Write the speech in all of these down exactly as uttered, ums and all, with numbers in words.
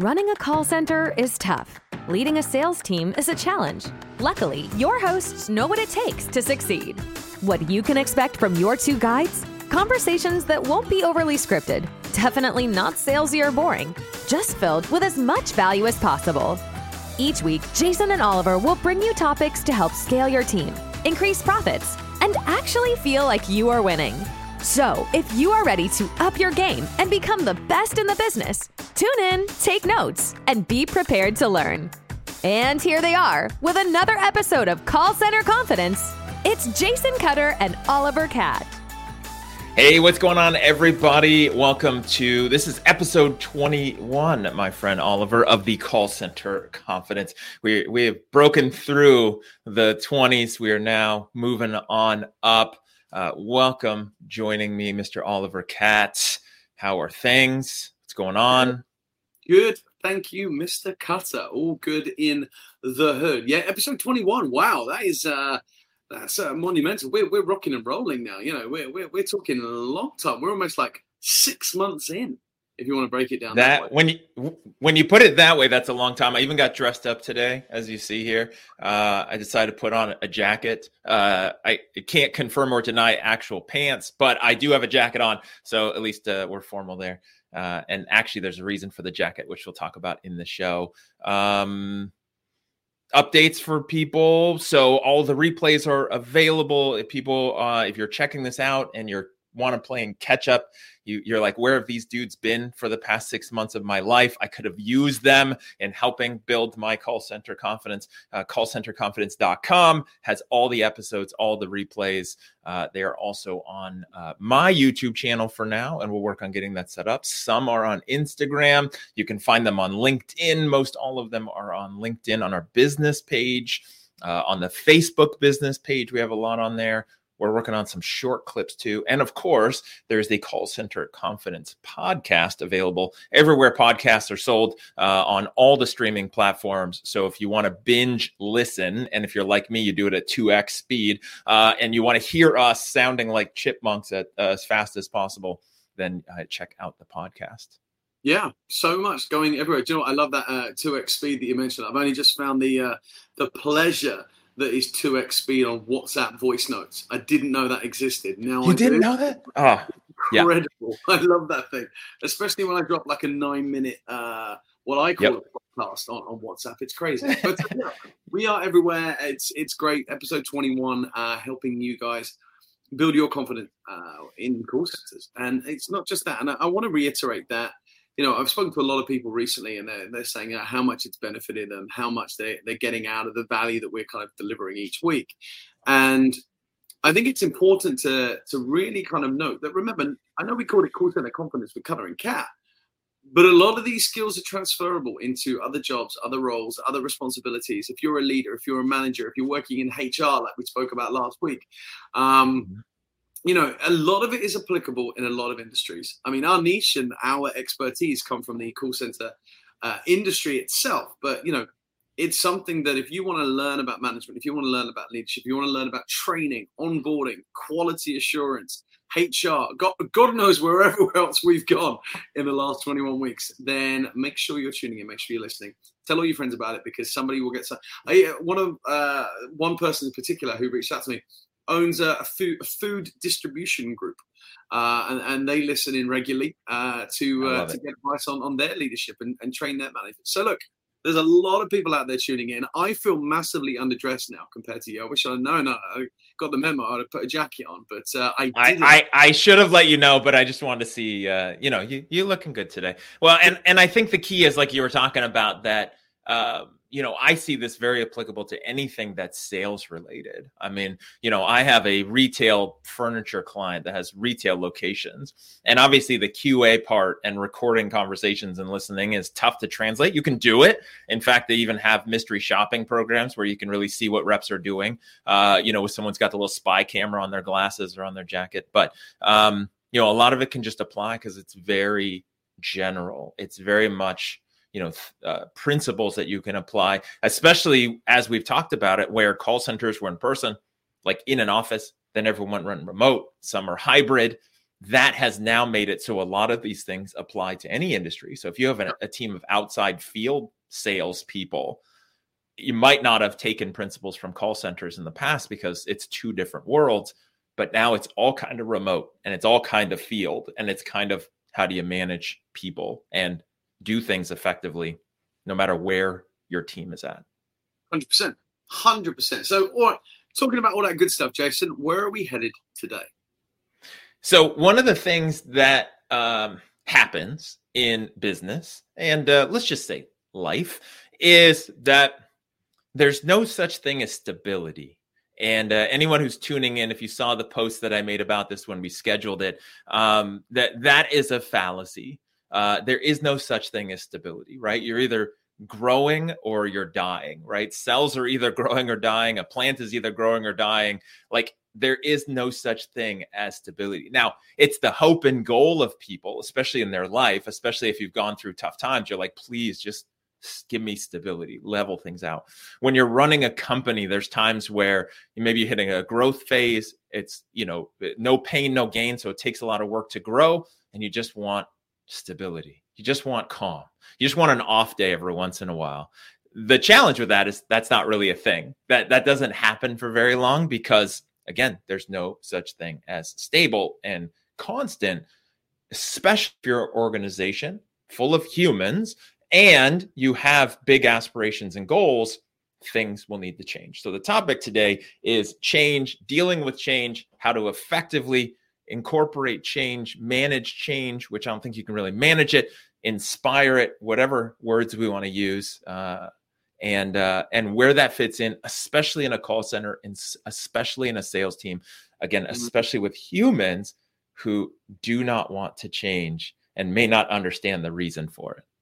Running a call center is tough. Leading a sales team is a challenge. Luckily, your hosts know what it takes to succeed. What you can expect from your two guides? Conversations that won't be overly scripted, definitely not salesy or boring, just filled with as much value as possible. Each week, Jason and Oliver will bring you topics to help scale your team, increase profits, and actually feel like you are winning. So, if you are ready to up your game and become the best in the business, tune in, take notes, and be prepared to learn. And here they are with another episode of Call Center Confidence. It's Jason Cutter and Oliver Cat. Hey, what's going on, everybody? Welcome to, this is episode twenty-one, my friend Oliver, of the Call Center Confidence. We, we have broken through the twenties. We are now moving on up. Uh, welcome joining me, Mister Oliver Cat. How are things? What's going on? Good. Thank you, Mister Cutter. All good in the hood. Yeah, episode twenty-one. Wow, that is uh, that's uh, monumental. We're we're rocking and rolling now. You know, we're we're we're talking a long time. We're almost like six months in, if you want to break it down. That, that way. when you when you put it that way, that's a long time. I even got dressed up today, as you see here. Uh, I decided to put on a jacket. Uh, I can't confirm or deny actual pants, but I do have a jacket on, so at least uh, we're formal there. Uh, and actually, there's a reason for the jacket, which we'll talk about in the show. Um, updates for people. So all the replays are available. If people, uh, if you're checking this out and you're want to play and catch up, you, you're like, where have these dudes been for the past six months of my life? I could have used them in helping build my call center confidence. Uh, call center confidence dot com has all the episodes, all the replays. Uh, they are also on uh, my YouTube channel for now, and we'll work on getting that set up. Some are on Instagram. You can find them on LinkedIn. Most all of them are on LinkedIn, on our business page, uh, on the Facebook business page. We have a lot on there. We're working on some short clips too. And of course, there's the Call Center Confidence podcast available everywhere podcasts are sold, uh, on all the streaming platforms. So if you want to binge listen, and if you're like me, you do it at two x speed, uh, and you want to hear us sounding like chipmunks at uh, as fast as possible, then uh, check out the podcast. Yeah, so much going everywhere. Do you know what? I love that uh, two x speed that you mentioned. I've only just found the uh, the pleasure that is two x speed on WhatsApp voice notes. I didn't know that existed. Now you I didn't do. know that? Oh, incredible. Yeah. I love that thing, especially when I drop like a nine minute, uh, what I call yep. a podcast on, on WhatsApp. It's crazy. But yeah, we are everywhere. It's it's great. Episode twenty-one, uh, helping you guys build your confidence uh, in call centers. And it's not just that. And I, I want to reiterate that. You know, I've spoken to a lot of people recently, and they're, they're saying uh, how much it's benefited and how much they, they're getting out of the value that we're kind of delivering each week. And I think it's important to to really kind of note that, remember, I know we called it Call Center Confidence with Cutter and Cat, but a lot of these skills are transferable into other jobs, other roles, other responsibilities. If you're a leader, if you're a manager, if you're working in H R, like we spoke about last week, um, mm-hmm. you know, a lot of it is applicable in a lot of industries. I mean, our niche and our expertise come from the call center uh, industry itself. But, you know, it's something that if you want to learn about management, if you want to learn about leadership, if you want to learn about training, onboarding, quality assurance, H R, God, God knows wherever else we've gone in the last twenty-one weeks, then make sure you're tuning in, make sure you're listening. Tell all your friends about it, because somebody will get some. I, one of uh, one person in particular who reached out to me owns a, a, food, a food distribution group, uh, and, and they listen in regularly uh, to uh, to get advice on, on their leadership and, and train their managers. So look, there's a lot of people out there tuning in. I feel massively underdressed now compared to you. I wish I'd known. I got the memo. I'd have put a jacket on, but uh, I didn't. I, I, I should have let you know, but I just wanted to see, uh, you know, you, you looking good today. Well, and, and I think the key is, like you were talking about, that, uh, you know, I see this very applicable to anything that's sales related. I mean, you know, I have a retail furniture client that has retail locations, and obviously the Q A part and recording conversations and listening is tough to translate. You can do it. In fact, they even have mystery shopping programs where you can really see what reps are doing. Uh, you know, if someone's got the little spy camera on their glasses or on their jacket, but um, you know, a lot of it can just apply because it's very general. It's very much, you know, uh, principles that you can apply, especially as we've talked about it, where call centers were in person, like in an office, then everyone went remote. Some are hybrid. that has now made it so a lot of these things apply to any industry. So if you have a, a team of outside field salespeople, you might not have taken principles from call centers in the past because it's two different worlds, but now it's all kind of remote and it's all kind of field, and it's kind of how do you manage people and do things effectively no matter where your team is at. one hundred percent. one hundred percent. So, all right, talking about all that good stuff, Jason, where are we headed today? So one of the things that um, happens in business, and uh, let's just say life, is that there's no such thing as stability. And uh, anyone who's tuning in, if you saw the post that I made about this when we scheduled it, um, that that is a fallacy. Uh, there is no such thing as stability, right? You're either growing or you're dying, right? Cells are either growing or dying. A plant is either growing or dying. Like, there is no such thing as stability. Now, it's the hope and goal of people, especially in their life, especially if you've gone through tough times. You're like, please just give me stability, level things out. When you're running a company, there's times where you may be hitting a growth phase. It's, you know, no pain, no gain. So it takes a lot of work to grow, and you just want stability. You just want calm. You just want an off day every once in a while. The challenge with that is that's not really a thing. That that doesn't happen for very long because, again, there's no such thing as stable and constant, especially if you're an organization full of humans and you have big aspirations and goals. Things will need to change. So the topic today is change, dealing with change, how to effectively incorporate change, manage change, which I don't think you can really manage it, inspire it, whatever words we want to use, uh, and uh, and where that fits in, especially in a call center, and especially in a sales team. Again, especially with humans who do not want to change and may not understand the reason for it.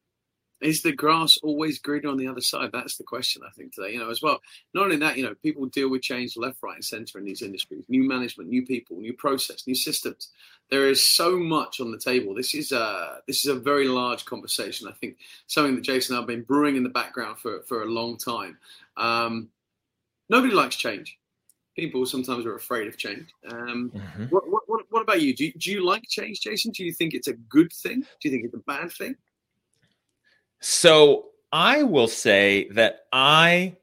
Is the grass always greener on the other side? That's the question, I think, today, you know, as well. Not only that, you know, people deal with change left, right, and center in these industries, new management, new people, new process, new systems. There is so much on the table. This is a, this is a very large conversation. I think something that Jason and I have been brewing in the background for, for a long time. Um, nobody likes change. People sometimes are afraid of change. Um, mm-hmm. what, what, what about you? Do, you? do you like change, Jason? Do you think it's a good thing? Do you think it's a bad thing? So I will say that I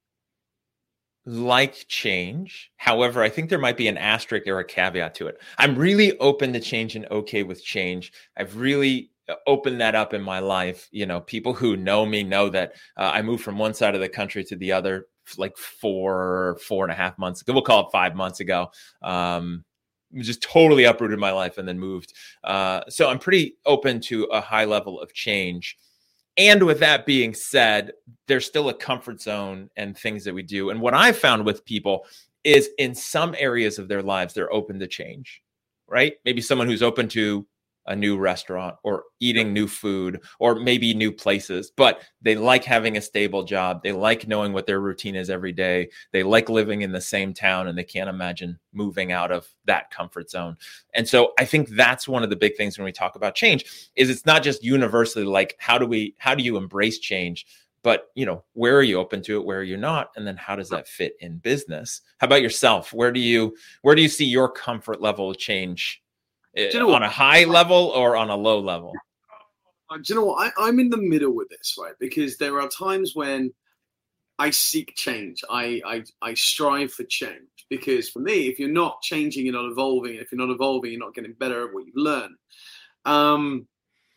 like change. However, I think there might be an asterisk or a caveat to it. I'm really open to change and okay with change. I've really opened that up in my life. You know, people who know me know that uh, I moved from one side of the country to the other like four, four and a half months ago. We'll call it five months ago. Um, just totally uprooted my life and then moved. Uh, so I'm pretty open to a high level of change. And with that being said, there's still a comfort zone and things that we do. And what I've found with people is in some areas of their lives, they're open to change, right? Maybe someone who's open to a new restaurant or eating new food or maybe new places, but they like having a stable job. They like knowing what their routine is every day. They like living in the same town and they can't imagine moving out of that comfort zone. And so I think that's one of the big things when we talk about change is it's not just universally like, how do we, how do you embrace change? But, you know, where are you open to it? Where are you not? And then how does that fit in business? How about yourself? Where do you, where do you see your comfort level of change? You know, on a high level or on a low level? Do you know what? I, I'm in the middle with this, right? Because there are times when I seek change. I, I I strive for change. Because for me, if you're not changing, you're not evolving. If you're not evolving, you're not getting better at what you learn. Um,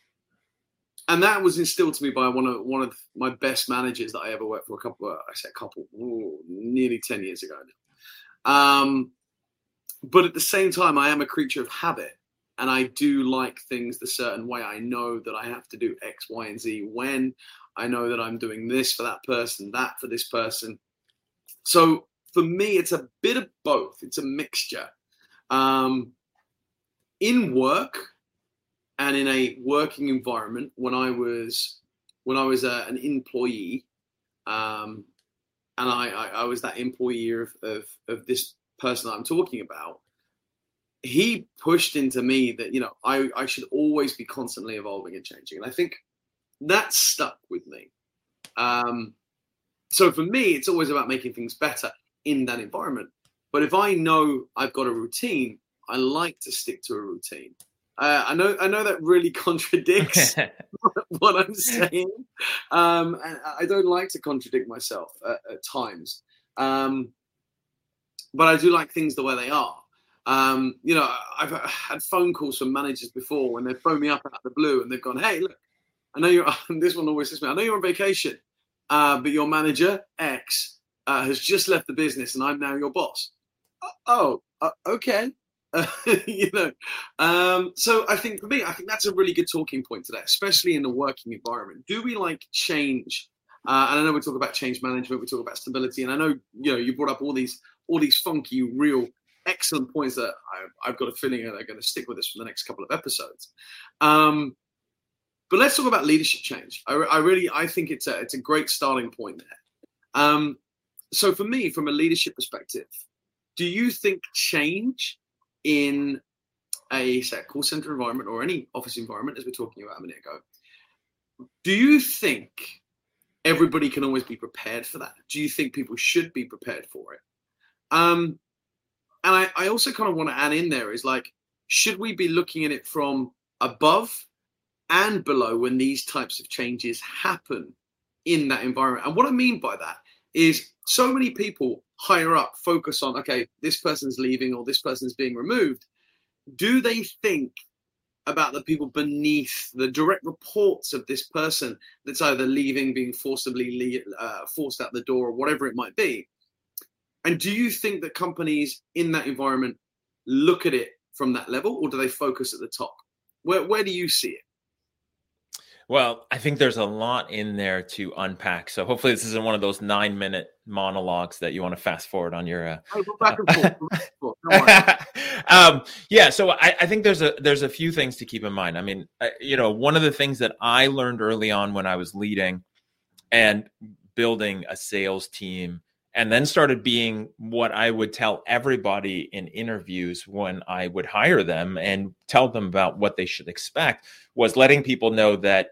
and that was instilled to me by one of one of my best managers that I ever worked for. A couple, I said a couple, ooh, nearly ten years ago now. Um, but at the same time, I am a creature of habit. And I do like things the certain way. I know that I have to do X, Y, and Z when. I know that I'm doing this for that person, that for this person. So for me, it's a bit of both. It's a mixture. Um, in work and in a working environment, when I was when I was a, an employee, um, and I, I, I was that employee of, of, of this person that I'm talking about, he pushed into me that, you know, I, I should always be constantly evolving and changing. And I think that stuck with me. Um, so for me, it's always about making things better in that environment. But if I know I've got a routine, I like to stick to a routine. Uh, I know I know that really contradicts what I'm saying. Um, and I don't like to contradict myself at, at times. Um, but I do like things the way they are. Um, you know, I've had phone calls from managers before when they phone me up out of the blue and they've gone, hey, look, I know you're, this one always says me, I know you're on vacation, uh, but your manager, X, uh, has just left the business and I'm now your boss. Oh, uh, okay. Uh, you know, um, so I think for me, I think that's a really good talking point today, especially in the working environment. Do we like change? Uh, and I know we talk about change management, we talk about stability, and I know you know you brought up all these all these funky, real, excellent points that I, I've got a feeling are going to stick with us for the next couple of episodes. Um, but let's talk about leadership change. I, I really I think it's a it's a great starting point there. Um, so for me, from a leadership perspective, do you think change in a, say, a call center environment or any office environment, as we we're talking about a minute ago, do you think everybody can always be prepared for that? Do you think people should be prepared for it? Um, and I, I also kind of want to add in there is like, should we be looking at it from above and below when these types of changes happen in that environment? And what I mean by that is so many people higher up focus on, okay, this person's leaving or this person's being removed. Do they think about the people beneath, the direct reports of this person that's either leaving, being forcibly uh, forced out the door, or whatever it might be? And do you think that companies in that environment look at it from that level, or do they focus at the top? Where where do you see it? Well, I think there's a lot in there to unpack. So hopefully this isn't one of those nine minute monologues that you want to fast forward on your. Uh, hey, go back and forth. Go back and forth. um, yeah, so I, I think there's a there's a few things to keep in mind. I mean, I, you know, one of the things that I learned early on when I was leading and building a sales team, and then started being what I would tell everybody in interviews when I would hire them and tell them about what they should expect, was letting people know that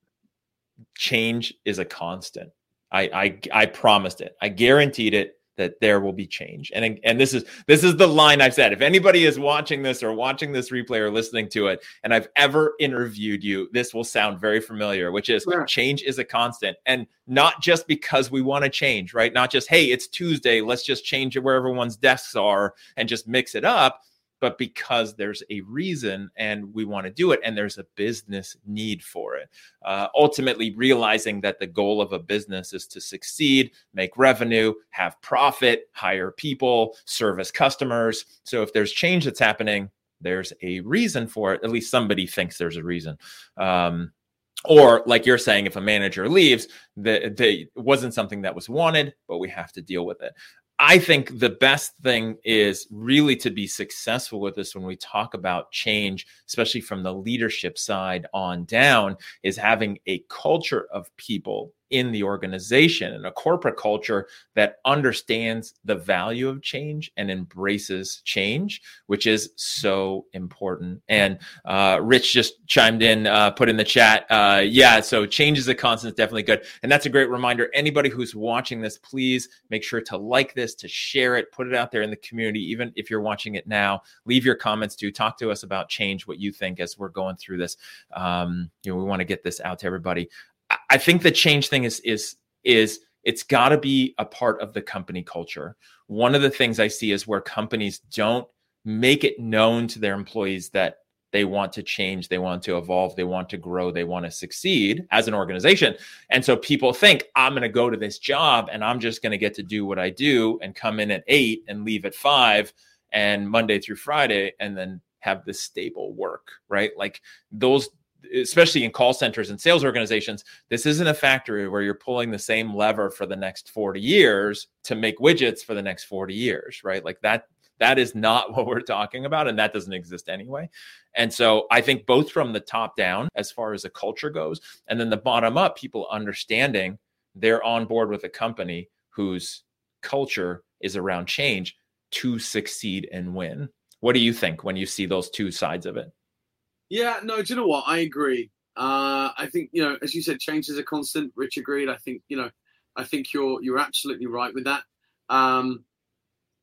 change is a constant. I, I I promised it. I guaranteed it that there will be change. And and this is this is the line I've said. If anybody is watching this or watching this replay or listening to it, and I've ever interviewed you, this will sound very familiar, which is yeah. change is a constant. And not just because we want to change, right? Not just, hey, it's Tuesday, let's just change it where everyone's desks are and just mix it up. But because there's a reason and we want to do it and there's a business need for it. Uh, ultimately realizing that the goal of a business is to succeed, make revenue, have profit, hire people, service customers. So if there's change that's happening, there's a reason for it. At least somebody thinks there's a reason. Um, Or like you're saying, if a manager leaves, the, the, it wasn't something that was wanted, but we have to deal with it. I think the best thing is really to be successful with this when we talk about change, especially from the leadership side on down, is having a culture of people in the organization and a corporate culture that understands the value of change and embraces change, which is so important. And uh, Rich just chimed in, uh, put in the chat. Uh, yeah, so change is a constant, definitely good. And that's a great reminder. Anybody who's watching this, please make sure to like this, to share it, put it out there in the community. Even if you're watching it now, leave your comments too. Talk to us about change, what you think as we're going through this. Um, you know, we want to get this out to everybody. I think the change thing is, is, is it's got to be a part of the company culture. One of the things I see is where companies don't make it known to their employees that they want to change, they want to evolve, they want to grow, they want to succeed as an organization. And so people think, I'm going to go to this job and I'm just going to get to do what I do and come in at eight and leave at five and Monday through Friday and then have this stable work, right? Like those, especially in call centers and sales organizations, this isn't a factory where you're pulling the same lever for the next forty years to make widgets for the next forty years, right? Like that, that is not what we're talking about. And that doesn't exist anyway. And so I think both from the top down, as far as the culture goes, and then the bottom up, people understanding they're on board with a company whose culture is around change to succeed and win. What do you think when you see those two sides of it? Yeah, no, do you know what? I agree. Uh, I think, you know, as you said, change is a constant. Rich agreed. I think, you know, I think you're you're absolutely right with that. Um,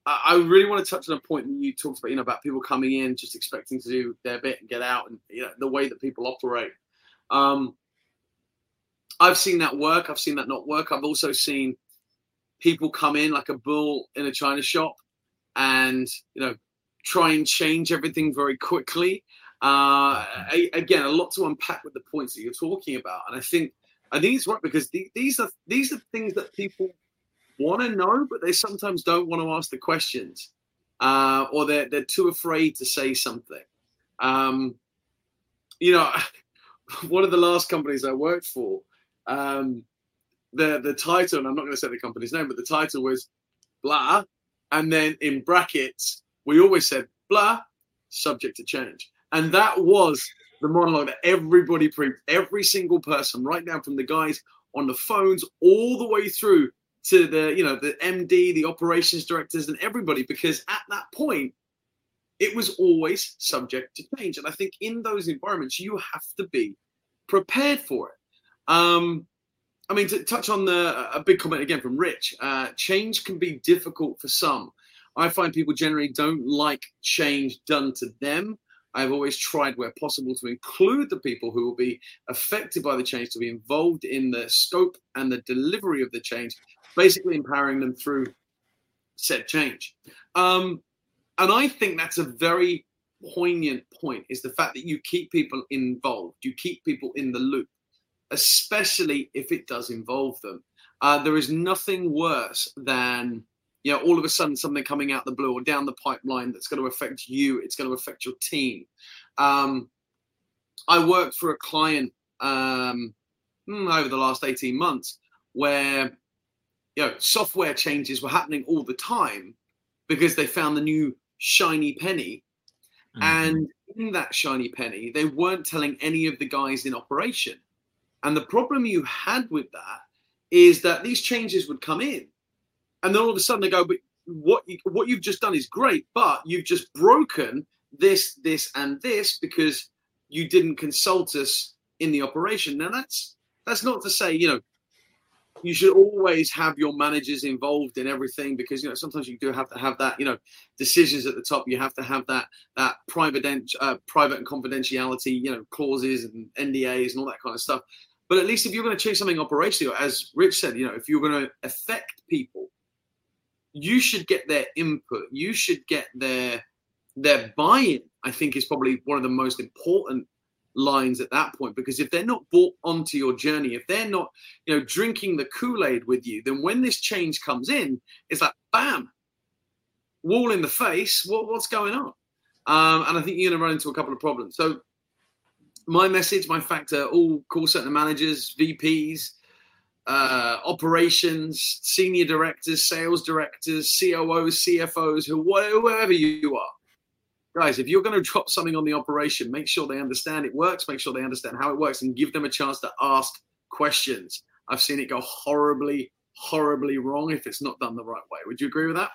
I really want to touch on a point that you talked about, you know, about people coming in just expecting to do their bit and get out, and you know, the way that people operate. Um, I've seen that work. I've seen that not work. I've also seen people come in like a bull in a china shop and, you know, try and change everything very quickly. Uh, I, again, a lot to unpack with the points that you're talking about. And I think, I think it's right because the, these are, these are things that people want to know, but they sometimes don't want to ask the questions, uh, or they're, they're too afraid to say something. Um, you know, one of the last companies I worked for, um, the, the title, and I'm not going to say the company's name, but the title was blah. And then in brackets, we always said blah, subject to change. And that was the monologue that everybody preached, every single person, right down from the guys on the phones all the way through to the, you know, the M D, the operations directors, and everybody, because at that point, it was always subject to change. And I think in those environments, you have to be prepared for it. Um, I mean, to touch on the a big comment again from Rich, uh, change can be difficult for some. I find people generally don't like change done to them. I've always tried where possible to include the people who will be affected by the change to be involved in the scope and the delivery of the change, basically empowering them through said change. Um, and I think that's a very poignant point, is the fact that you keep people involved, you keep people in the loop, especially if it does involve them. Uh, there is nothing worse than, you know, all of a sudden something coming out the blue or down the pipeline that's going to affect you. It's going to affect your team. Um, I worked for a client um, over the last eighteen months where, you know, software changes were happening all the time because they found the new shiny penny. Mm-hmm. And in that shiny penny, they weren't telling any of the guys in operation. And the problem you had with that is that these changes would come in. And then all of a sudden they go, but what, you, what you've just done is great, but you've just broken this, this, and this because you didn't consult us in the operation. Now, that's that's not to say, you know, you should always have your managers involved in everything because, you know, sometimes you do have to have that, you know, decisions at the top. You have to have that that private, uh, private and confidentiality, you know, clauses and N D As and all that kind of stuff. But at least if you're going to change something operationally, or as Rich said, you know, if you're going to affect people, you should get their input. You should get their their buy-in, I think, is probably one of the most important lines at that point. Because if they're not bought onto your journey, if they're not, you know, drinking the Kool-Aid with you, then when this change comes in, it's like, bam, wall in the face. What, what's going on? Um, and I think you're going to run into a couple of problems. So my message, my factor, all call center managers, V Ps, Uh, operations, senior directors, sales directors, C O Os, C F Os, who, whoever you are. Guys, if you're going to drop something on the operation, make sure they understand it works, make sure they understand how it works, and give them a chance to ask questions. I've seen it go horribly, horribly wrong if it's not done the right way. Would you agree with that?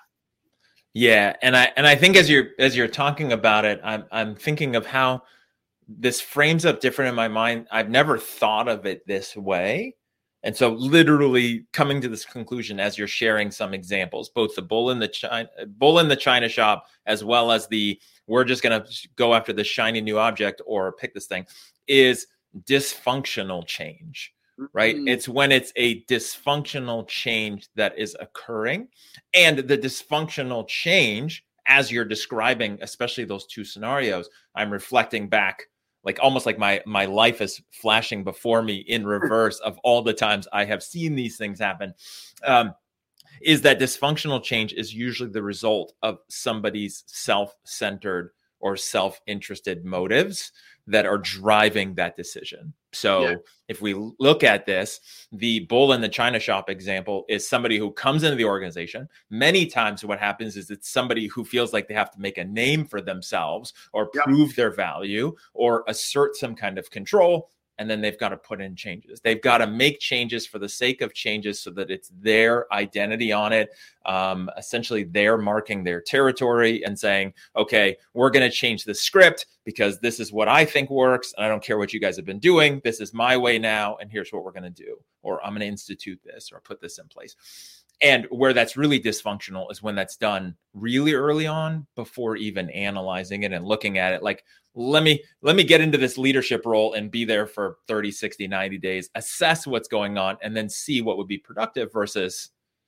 Yeah, and I and I think as you're as you're talking about it, I'm I'm thinking of how this frames up different in my mind. I've never thought of it this way. And so literally coming to this conclusion as you're sharing some examples, both the bull in the China, bull in the China shop, as well as the, we're just going to go after the shiny new object or pick this thing, is dysfunctional change, right? Mm-hmm. It's when it's a dysfunctional change that is occurring, and the dysfunctional change, as you're describing, especially those two scenarios, I'm reflecting back, like almost like my my life is flashing before me in reverse of all the times I have seen these things happen, um, is that dysfunctional change is usually the result of somebody's self-centered or self-interested motives that are driving that decision. So yeah. If we look at this, the bull in the China shop example is somebody who comes into the organization. Many times what happens is it's somebody who feels like they have to make a name for themselves or yeah. prove their value or assert some kind of control. And then they've got to put in changes. They've got to make changes for the sake of changes so that it's their identity on it. Um, essentially, they're marking their territory and saying, okay, we're going to change the script because this is what I think works. And I don't care what you guys have been doing. This is my way now. And here's what we're going to do. Or I'm going to institute this or put this in place. And where that's really dysfunctional is when that's done really early on before even analyzing it and looking at it. Like, let me let me get into this leadership role and be there for thirty, sixty, ninety days, assess what's going on, and then see what would be productive versus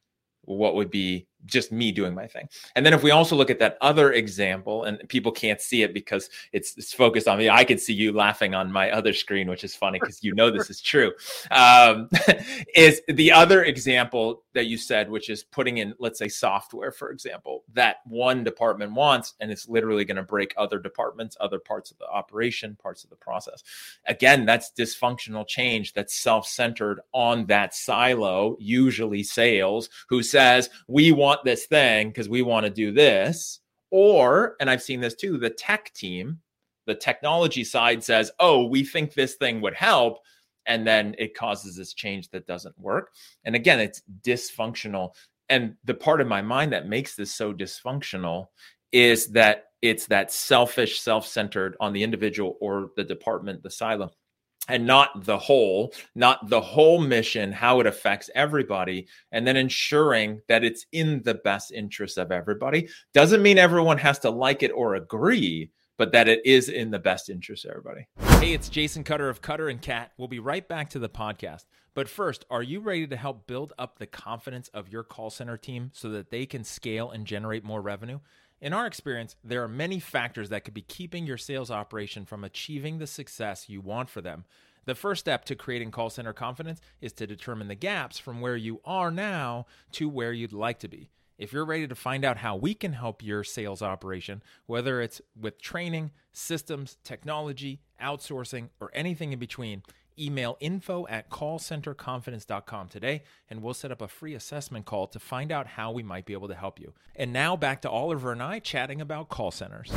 what would be just me doing my thing. And then if we also look at that other example, and people can't see it because it's, it's focused on me, I can see you laughing on my other screen, which is funny because you know this is true, um, is the other example that you said, which is putting in, let's say, software, for example, that one department wants, and it's literally going to break other departments, other parts of the operation, parts of the process. Again, that's dysfunctional change that's self-centered on that silo, usually sales, who says, we want this thing because we want to do this. Or, and I've seen this too, the tech team, the technology side says, oh, we think this thing would help. And then it causes this change that doesn't work. And again, it's dysfunctional. And the part of my mind that makes this so dysfunctional is that it's that selfish, self-centered on the individual or the department, the silo, and not the whole, not the whole mission, how it affects everybody, and then ensuring that it's in the best interest of everybody. Doesn't mean everyone has to like it or agree, but that it is in the best interest of everybody. Hey, it's Jason Cutter of Cutter and Cat. We'll be right back to the podcast. But first, are you ready to help build up the confidence of your call center team so that they can scale and generate more revenue? In our experience, there are many factors that could be keeping your sales operation from achieving the success you want for them. The first step to creating call center confidence is to determine the gaps from where you are now to where you'd like to be. If you're ready to find out how we can help your sales operation, whether it's with training, systems, technology, outsourcing, or anything in between, email info at call center confidence dot com today, and we'll set up a free assessment call to find out how we might be able to help you. And now back to Oliver and I chatting about call centers.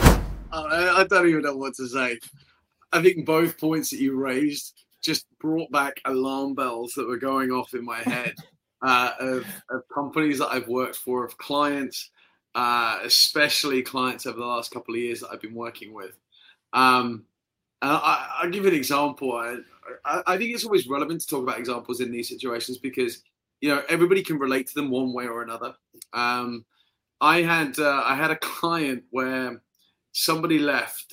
I don't even know what to say. I think both points that you raised just brought back alarm bells that were going off in my head uh, of, of companies that I've worked for, of clients, uh, especially clients over the last couple of years that I've been working with. Um, and I, I'll give you an example. I, I, I think it's always relevant to talk about examples in these situations because, you know, everybody can relate to them one way or another. Um, I had uh, I had a client where somebody left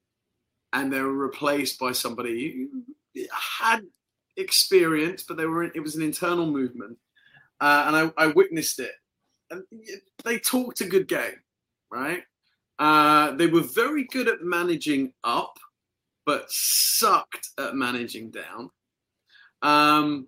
and they were replaced by somebody who had experience, but they were it was an internal movement, uh, and I, I witnessed it. And they talked a good game, right? Uh, they were very good at managing up, but sucked at managing down. Um,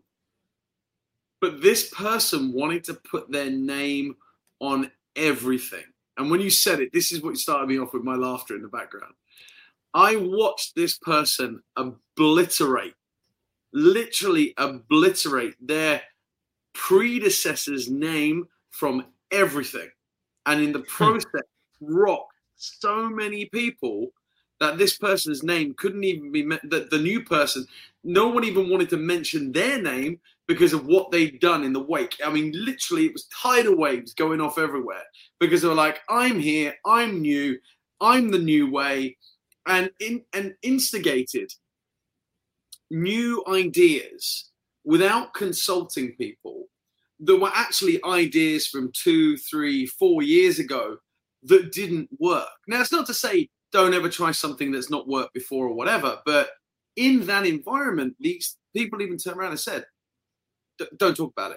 but this person wanted to put their name on everything. And when you said it, this is what started me off with my laughter in the background. I watched this person obliterate, literally obliterate their predecessor's name from everything. And in the process, rock so many people that this person's name couldn't even be met, that the new person, no one even wanted to mention their name because of what they'd done in the wake. I mean, literally, it was tidal waves going off everywhere because they were like, I'm here, I'm new, I'm the new way, and in, and instigated new ideas without consulting people that were actually ideas from two, three, four years ago that didn't work. Now, it's not to say don't ever try something that's not worked before or whatever, but in that environment, these people even turned around and said, don't talk about it.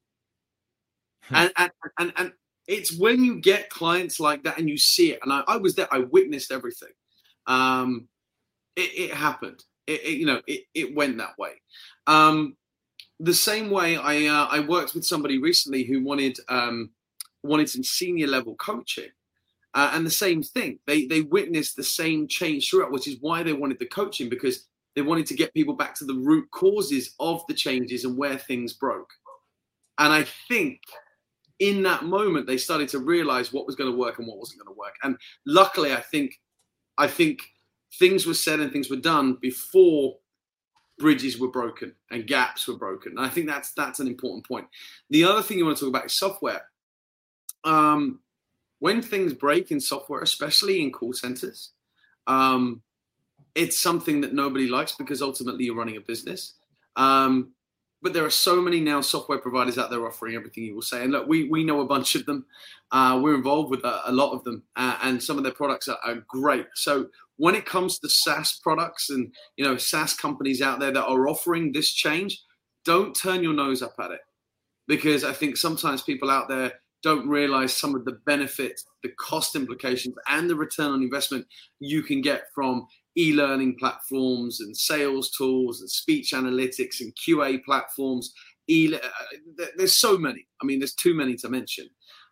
Hmm. And, and, and, and it's when you get clients like that and you see it, and I, I was there, I witnessed everything. Um, it, it happened. It, it, you know, it, it went that way. Um, the same way I uh, I worked with somebody recently who wanted um, wanted some senior level coaching, uh, and the same thing. They they witnessed the same change throughout, which is why they wanted the coaching, because they wanted to get people back to the root causes of the changes and where things broke. And I think in that moment they started to realize what was going to work and what wasn't going to work. And luckily, I think I think things were said and things were done before bridges were broken and gaps were broken. And I think that's that's an important point. The other thing you want to talk about is software. Um, when things break in software, especially in call centers, um, it's something that nobody likes because ultimately you're running a business. Um, but there are so many now software providers out there offering everything you will say. And look, we we know a bunch of them. Uh, we're involved with a, a lot of them, uh, and some of their products are, are great. So when it comes to SaaS products and, you know, SaaS companies out there that are offering this change, don't turn your nose up at it, because I think sometimes people out there don't realize some of the benefits, the cost implications, and the return on investment you can get from e-learning platforms and sales tools and speech analytics and Q A platforms. E- there's so many. I mean, there's too many to mention.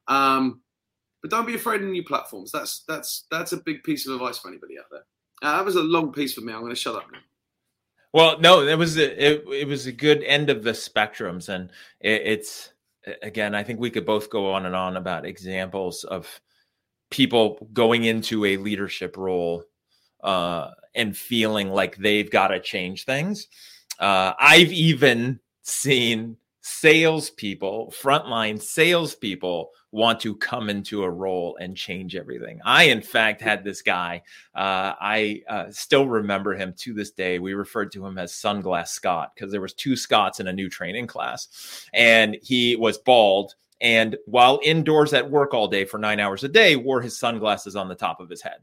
Um, but don't be afraid of new platforms. That's that's that's a big piece of advice for anybody out there. Uh, that was a long piece for me. I'm going to shut up now. Well, no, it was a, it, it was a good end of the spectrums, and it, it's again, I think we could both go on and on about examples of people going into a leadership role uh, and feeling like they've got to change things. Uh, I've even seen salespeople, frontline salespeople, want to come into a role and change everything. I, in fact, had this guy. Uh, I uh, still remember him to this day. We referred to him as Sunglass Scott because there was two Scotts in a new training class, and he was bald. And while indoors at work all day for nine hours a day, wore his sunglasses on the top of his head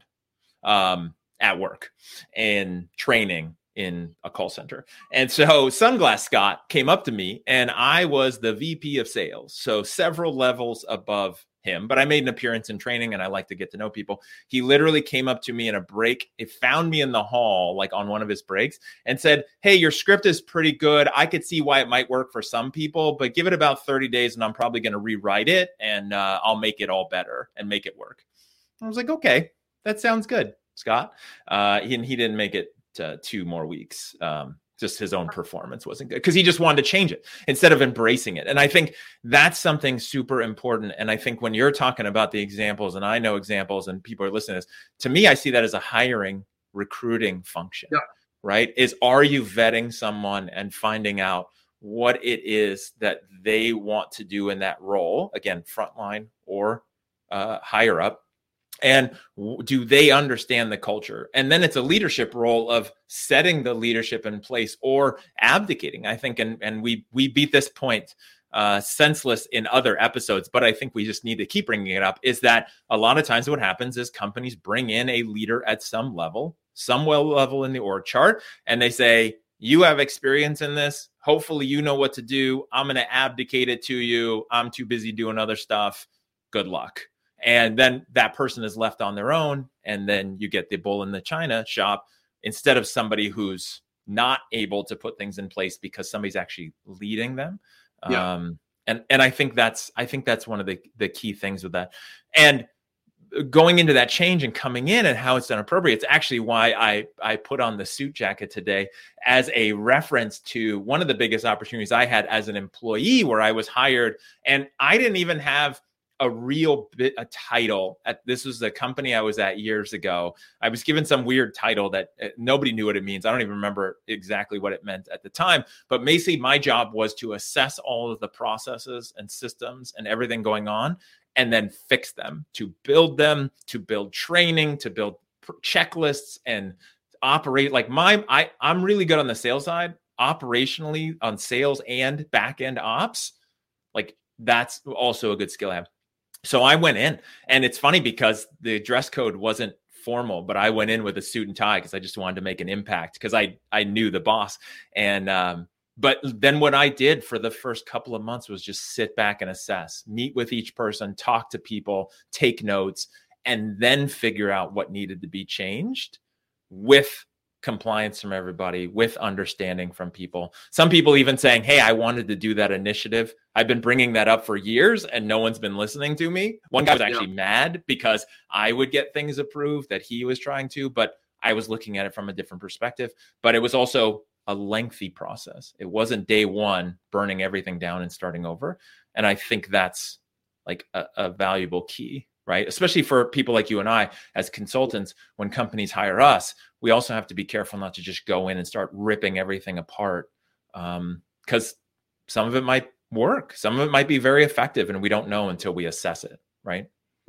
um, at work and training in a call center. And so Sunglass Scott came up to me, and I was the V P of sales, so several levels above him, but I made an appearance in training and I like to get to know people. He literally came up to me in a break. It found me in the hall, like on one of his breaks, and said, "Hey, your script is pretty good. I could see why it might work for some people, but give it about thirty days and I'm probably going to rewrite it and uh, I'll make it all better and make it work." I was like, okay, that sounds good, Scott. Uh, he, and he didn't make it Uh, two more weeks. Um, just his own performance wasn't good because he just wanted to change it instead of embracing it. And I think that's something super important. And I think when you're talking about the examples, and I know examples and people are listening to this, to me, I see that as a hiring, recruiting function, yeah. Right? Is, are you vetting someone and finding out what it is that they want to do in that role? Again, frontline or uh, higher up. And do they understand the culture? And then it's a leadership role of setting the leadership in place or abdicating. I think, and, and we we beat this point uh, senseless in other episodes, but I think we just need to keep bringing it up, is that a lot of times what happens is companies bring in a leader at some level, some well level in the org chart, and they say, "You have experience in this. Hopefully you know what to do. I'm going to abdicate it to you. I'm too busy doing other stuff. Good luck." And then that person is left on their own. And then you get the bull in the china shop instead of somebody who's not able to put things in place because somebody's actually leading them. Yeah. Um, and, and I think that's, I think that's one of the, the key things with that. And going into that change and coming in and how it's done appropriate. It's actually why I, I put on the suit jacket today as a reference to one of the biggest opportunities I had as an employee, where I was hired and I didn't even have a real bit, a title at, this was the company I was at years ago. I was given some weird title that uh, nobody knew what it means. I don't even remember exactly what it meant at the time, but basically my job was to assess all of the processes and systems and everything going on and then fix them, to build them, to build training, to build checklists and operate. Like my, I, I'm really good on the sales side, operationally on sales and back end ops. Like that's also a good skill I have. So I went in, and it's funny because the dress code wasn't formal, but I went in with a suit and tie because I just wanted to make an impact because I, I knew the boss. And, um, but then what I did for the first couple of months was just sit back and assess, meet with each person, talk to people, take notes, and then figure out what needed to be changed with compliance from everybody, with understanding from people. Some people even saying, "Hey, I wanted to do that initiative. I've been bringing that up for years and no one's been listening to me." One guy was actually yeah. mad because I would get things approved that he was trying to, but I was looking at it from a different perspective. But it was also a lengthy process. It wasn't day one burning everything down and starting over. And I think that's like a, a valuable key, right? Especially for people like you and I as consultants, when companies hire us, we also have to be careful not to just go in and start ripping everything apart, um, because some of it might work. Some of it might be very effective and we don't know until we assess it, right?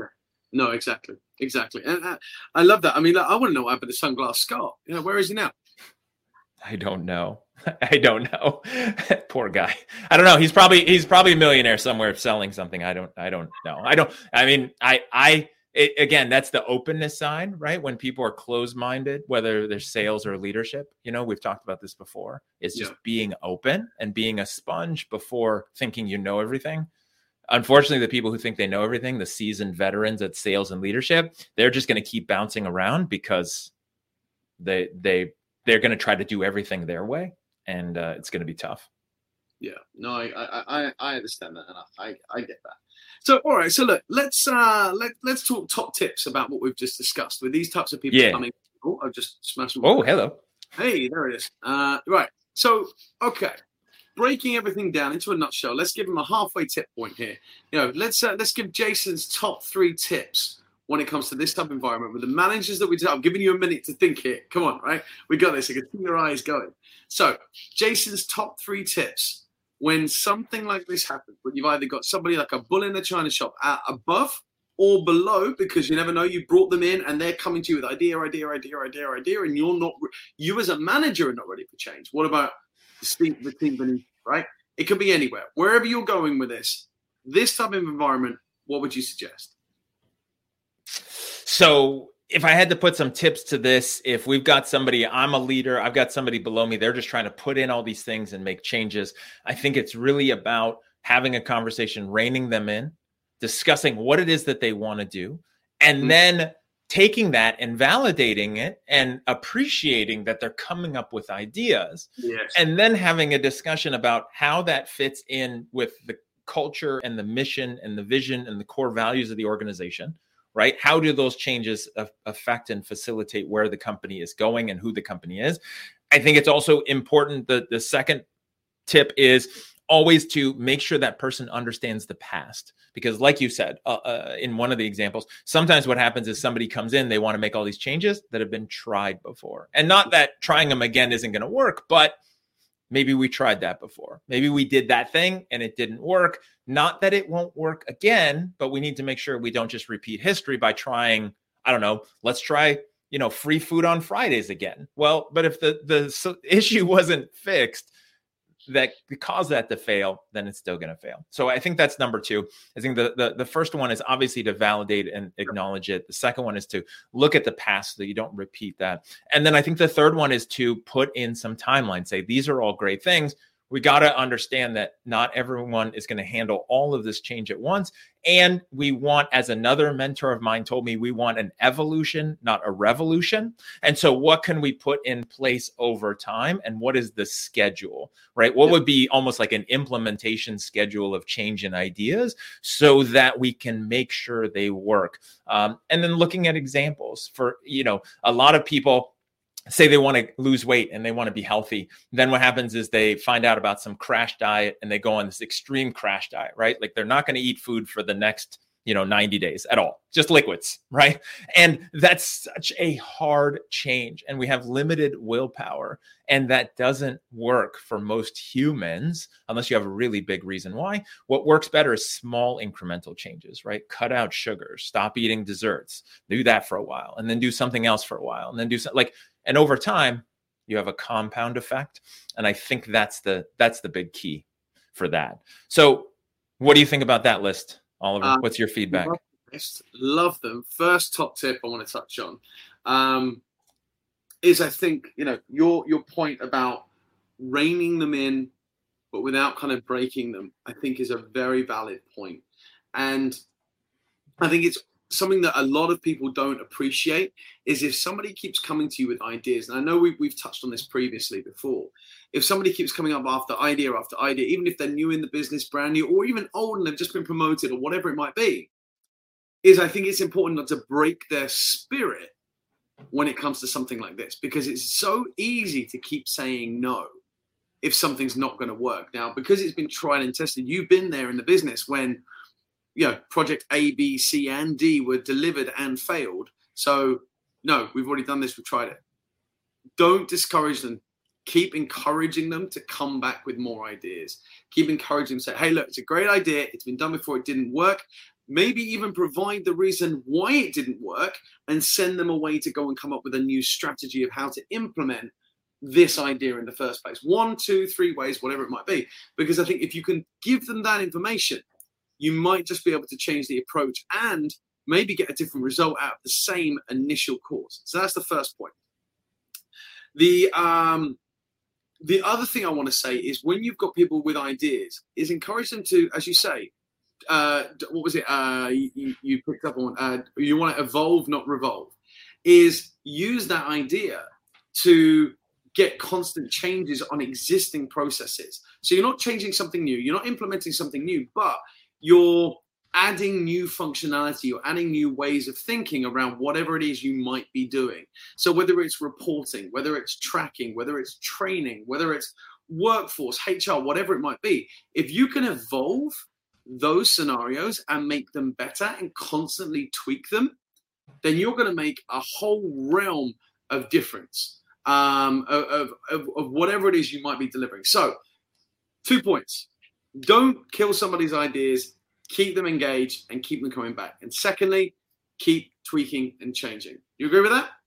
No, exactly. Exactly. And I, I love that. I mean, like, I want to know what happened to Sunglass Scott. You know, where is he now? I don't know. I don't know. Poor guy. I don't know. He's probably he's probably a millionaire somewhere selling something. I don't I don't know. I don't. I mean, I I it, again, that's the openness side, right? When people are closed-minded, whether they're sales or leadership, you know, we've talked about this before. It's just yeah. being open and being a sponge before thinking you know everything. Unfortunately, the people who think they know everything, the seasoned veterans at sales and leadership, they're just going to keep bouncing around because they they they're going to try to do everything their way, and uh, it's going to be tough. Yeah, no, I I I understand that, and I I get that. So, all right, so look, let's uh let let's talk top tips about what we've just discussed with these types of people yeah. coming. Oh, I've just smashed them. Oh, hello. Hey, there it is. Uh, right. So, okay. Breaking everything down into a nutshell, let's give him a halfway tip point here. You know, let's uh, let's give Jason's top three tips when it comes to this type of environment with the managers that we do. I'm giving you a minute to think here. Come on, right? We got this. I can see your eyes going. So, Jason's top three tips when something like this happens, when you've either got somebody like a bull in a china shop at above or below, because you never know, you brought them in and they're coming to you with idea, idea, idea, idea, idea, and you're not, you as a manager are not ready for change. What about the team beneath, right? It could be anywhere. Wherever you're going with this, this type of environment, what would you suggest? So if I had to put some tips to this, if we've got somebody, I'm a leader, I've got somebody below me, they're just trying to put in all these things and make changes. I think it's really about having a conversation, reining them in, discussing what it is that they want to do, and mm-hmm. then taking that and validating it and appreciating that they're coming up with ideas, yes. and then having a discussion about how that fits in with the culture and the mission and the vision and the core values of the organization, right? How do those changes affect and facilitate where the company is going and who the company is? I think it's also important that the second tip is always to make sure that person understands the past. Because like you said, uh, uh, in one of the examples, sometimes what happens is somebody comes in, they want to make all these changes that have been tried before. And not that trying them again isn't going to work, but maybe we tried that before. Maybe we did that thing and it didn't work. Not that it won't work again, but we need to make sure we don't just repeat history by trying, I don't know, let's try, you know, free food on Fridays again. Well, but if the, the issue wasn't fixed, that caused that to fail, then it's still going to fail. So I think that's number two. I think the, the the first one is obviously to validate and acknowledge it. The second one is to look at the past so that you don't repeat that. And then I think the third one is to put in some timeline. Say, these are all great things. We got to understand that not everyone is going to handle all of this change at once. And we want, as another mentor of mine told me, we want an evolution, not a revolution. And so what can we put in place over time? And what is the schedule, right? What would be almost like an implementation schedule of change and ideas so that we can make sure they work? Um, and then looking at examples for, you know, a lot of people say they want to lose weight and they want to be healthy. Then what happens is they find out about some crash diet and they go on this extreme crash diet, right? Like they're not going to eat food for the next, you know, ninety days at all, just liquids, right? And that's such a hard change. And we have limited willpower, and that doesn't work for most humans unless you have a really big reason why. What works better is small incremental changes, right? Cut out sugar, stop eating desserts, do that for a while, and then do something else for a while, and then do something like, and over time, you have a compound effect. And I think that's the that's the big key for that. So what do you think about that list, Oliver? Um, What's your feedback? Love, love them. First top tip I want to touch on um, is I think, you know, your your point about reining them in, but without kind of breaking them, I think is a very valid point. And I think it's something that a lot of people don't appreciate is if somebody keeps coming to you with ideas, and I know we've, we've touched on this previously before, if somebody keeps coming up after idea after idea, even if they're new in the business, brand new, or even old and they've just been promoted or whatever it might be, is I think it's important not to break their spirit when it comes to something like this, because it's so easy to keep saying no if something's not going to work. Now, because it's been tried and tested, you've been there in the business when, you know, project A, B, C, and D were delivered and failed. So, no, we've already done this. We've tried it. Don't discourage them. Keep encouraging them to come back with more ideas. Keep encouraging them to say, hey, look, it's a great idea. It's been done before. It didn't work. Maybe even provide the reason why it didn't work and send them away to go and come up with a new strategy of how to implement this idea in the first place. One, two, three ways, whatever it might be. Because I think if you can give them that information, you might just be able to change the approach and maybe get a different result out of the same initial course. So that's the first point. The um, the other thing I want to say is when you've got people with ideas, is encourage them to, as you say, uh, what was it? Uh, you, you picked up on, uh, you want to evolve, not revolve, is use that idea to get constant changes on existing processes. So you're not changing something new, you're not implementing something new, but you're adding new functionality, you're adding new ways of thinking around whatever it is you might be doing. So whether it's reporting, whether it's tracking, whether it's training, whether it's workforce, H R, whatever it might be, if you can evolve those scenarios and make them better and constantly tweak them, then you're going to make a whole realm of difference um, of, of, of whatever it is you might be delivering. So two points. Don't kill somebody's ideas. Keep them engaged and keep them coming back. And secondly, keep tweaking and changing. You agree with that?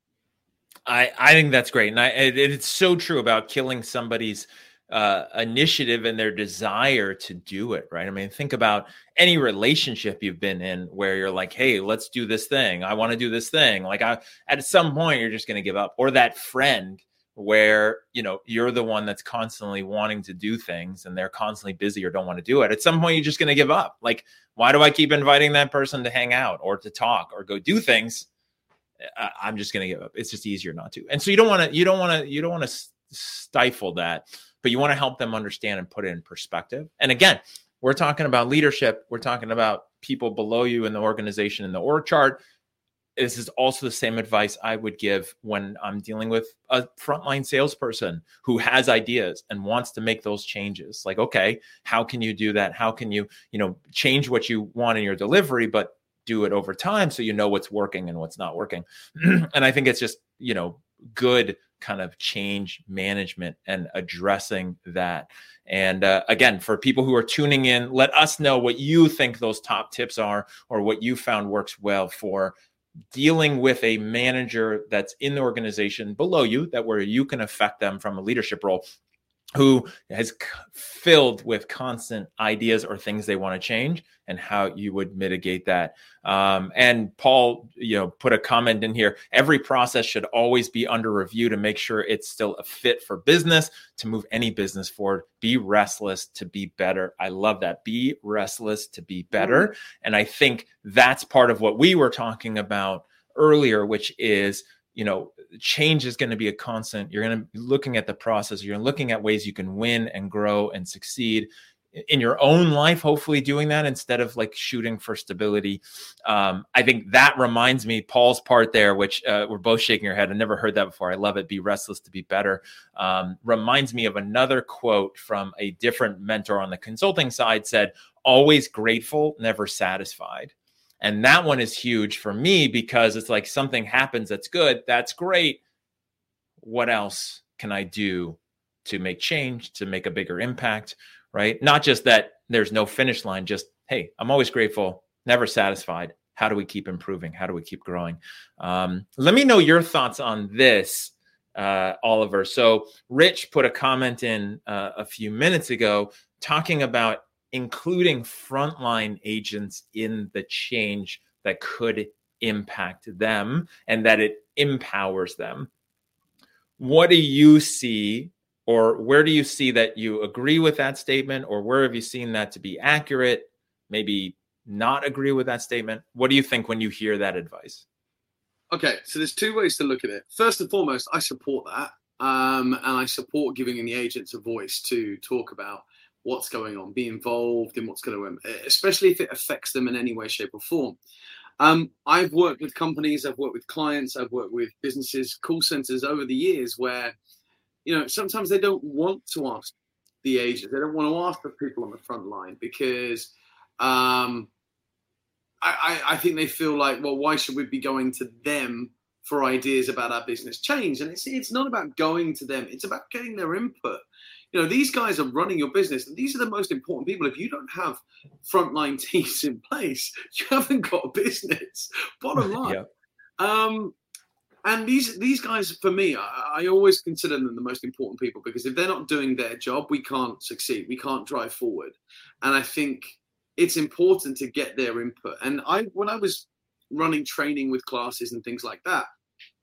I, I think that's great. And I, it, it's so true about killing somebody's uh, initiative and their desire to do it, right? I mean, think about any relationship you've been in where you're like, hey, let's do this thing. I want to do this thing. Like I, at some point, you're just going to give up. Or that friend where, you know, you're the one that's constantly wanting to do things and they're constantly busy or don't want to do it. At some point, you're just going to give up. Like, why do I keep inviting that person to hang out or to talk or go do things? I, I'm just going to give up. It's just easier not to. And so you don't want to, you don't want to, you don't want to stifle that, but you want to help them understand and put it in perspective. And again, we're talking about leadership. We're talking about people below you in the organization in the org chart. This is also the same advice I would give when I'm dealing with a frontline salesperson who has ideas and wants to make those changes. Like, okay, how can you do that? How can you, you know, change what you want in your delivery, but do it over time so you know what's working and what's not working. And I think it's just, you know, good kind of change management and addressing that. And uh, again, for people who are tuning in, let us know what you think those top tips are or what you found works well for dealing with a manager that's in the organization below you, that where you can affect them from a leadership role, who has c- filled with constant ideas or things they want to change, and how you would mitigate that. Um, and Paul, you know, put a comment in here. Every process should always be under review to make sure it's still a fit for business, to move any business forward. Be restless to be better. I love that. Be restless to be better. Mm-hmm. And I think that's part of what we were talking about earlier, which is, you know, change is going to be a constant. You're going to be looking at the process. You're looking at ways you can win and grow and succeed in your own life, hopefully doing that instead of like shooting for stability. Um, I think that reminds me, Paul's part there, which uh, we're both shaking our head. I never heard that before. I love it. Be restless to be better. Um, reminds me of another quote from a different mentor on the consulting side, said, always grateful, never satisfied. And that one is huge for me because it's like something happens that's good. That's great. What else can I do to make change, to make a bigger impact, right? Not just that there's no finish line, just, hey, I'm always grateful, never satisfied. How do we keep improving? How do we keep growing? Um, let me know your thoughts on this, uh, Oliver. So Rich put a comment in uh, a few minutes ago talking about including frontline agents in the change that could impact them and that it empowers them. What do you see, or where do you see that you agree with that statement, or where have you seen that to be accurate, maybe not agree with that statement? What do you think when you hear that advice? Okay, so there's two ways to look at it. First and foremost, I support that. Um, and I support giving the agents a voice to talk about what's going on, be involved in what's going on, especially if it affects them in any way, shape, or form. Um, I've worked with companies, I've worked with clients, I've worked with businesses, call centers over the years where, you know, sometimes they don't want to ask the agents, they don't want to ask the people on the front line because um, I, I, I think they feel like, well, why should we be going to them for ideas about our business change? And it's it's not about going to them, it's about getting their input. You know, these guys are running your business, and these are the most important people. If you don't have frontline teams in place, you haven't got a business. Bottom line. Yeah. Um, And these these guys, for me, I, I always consider them the most important people, because if they're not doing their job, we can't succeed. We can't drive forward. And I think it's important to get their input. And I, when I was running training with classes and things like that,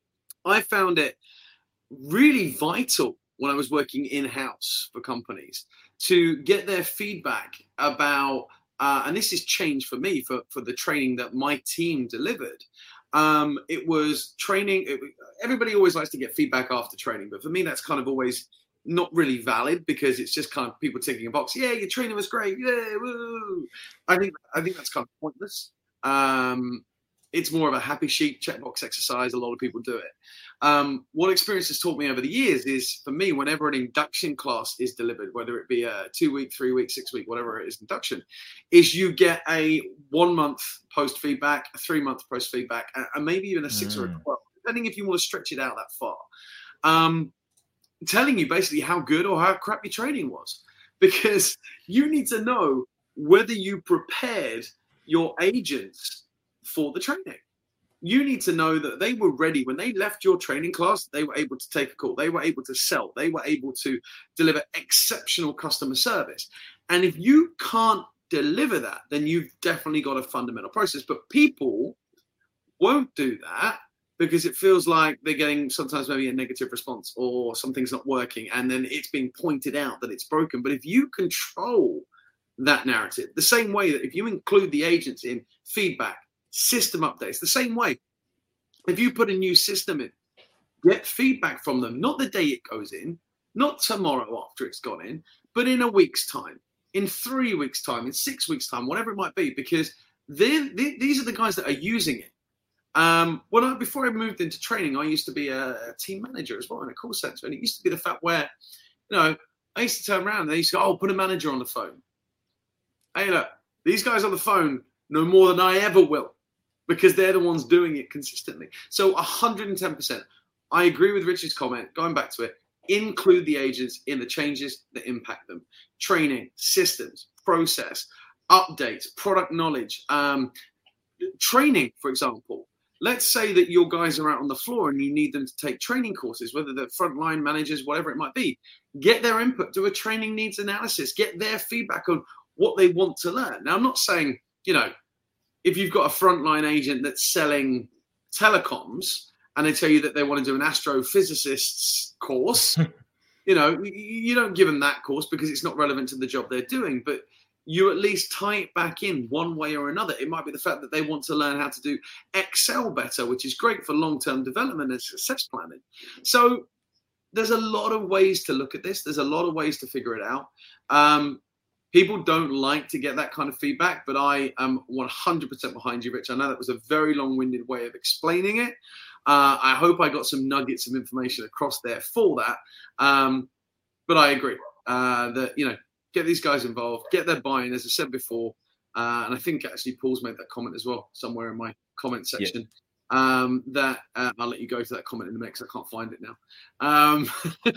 I found it really vital when I was working in-house for companies to get their feedback about, uh, and this has changed for me for, for the training that my team delivered. Um, it was training. It, everybody always likes to get feedback after training, but for me, that's kind of always not really valid, because it's just kind of people ticking a box. Yeah, your training was great. Yeah, woo. I think I think that's kind of pointless. Um, it's more of a happy sheet checkbox exercise. A lot of people do it. Um, what experience has taught me over the years is, for me, whenever an induction class is delivered, whether it be a two week, three week, six week, whatever it is, induction, is you get a one month post feedback, a three month post feedback, and maybe even a six mm. or a twelve, depending if you want to stretch it out that far. Um, telling you basically how good or how crap your training was, because you need to know whether you prepared your agents for the training. You need to know that they were ready when they left your training class. They were able to take a call. They were able to sell. They were able to deliver exceptional customer service. And if you can't deliver that, then you've definitely got a fundamental process. But people won't do that because it feels like they're getting sometimes maybe a negative response, or something's not working, and then it's being pointed out that it's broken. But if you control that narrative, the same way that if you include the agents in feedback, system updates, the same way, if you put a new system in, get feedback from them, not the day it goes in, not tomorrow after it's gone in, but in a week's time, in three weeks' time, in six weeks' time, whatever it might be, because they're, they're, these are the guys that are using it. Um, when I, before I moved into training, I used to be a, a team manager as well in a call center. And it used to be the fact where, you know, I used to turn around and they used to go, oh, put a manager on the phone. Hey, look, these guys on the phone know more than I ever will, because they're the ones doing it consistently. So one hundred ten percent, I agree with Richard's comment, going back to it, include the agents in the changes that impact them. Training, systems, process, updates, product knowledge, um, training, for example. Let's say that your guys are out on the floor and you need them to take training courses, whether they're frontline managers, whatever it might be. Get their input, do a training needs analysis, get their feedback on what they want to learn. Now, I'm not saying, you know, if you've got a frontline agent that's selling telecoms and they tell you that they want to do an astrophysicist's course, you know, you don't give them that course because it's not relevant to the job they're doing, but you at least tie it back in one way or another. It might be the fact that they want to learn how to do Excel better, which is great for long-term development and success planning. So there's a lot of ways to look at this. There's a lot of ways to figure it out. Um, people don't like to get that kind of feedback, but I am one hundred percent behind you, Rich. I know that was a very long-winded way of explaining it. Uh, I hope I got some nuggets of information across there for that. Um, but I agree uh, that, you know, get these guys involved, get their buy-in, as I said before. Uh, and I think actually Paul's made that comment as well, somewhere in my comment section. Yeah. Um, that uh, I'll let you go to that comment in a minute because I can't find it now. Um,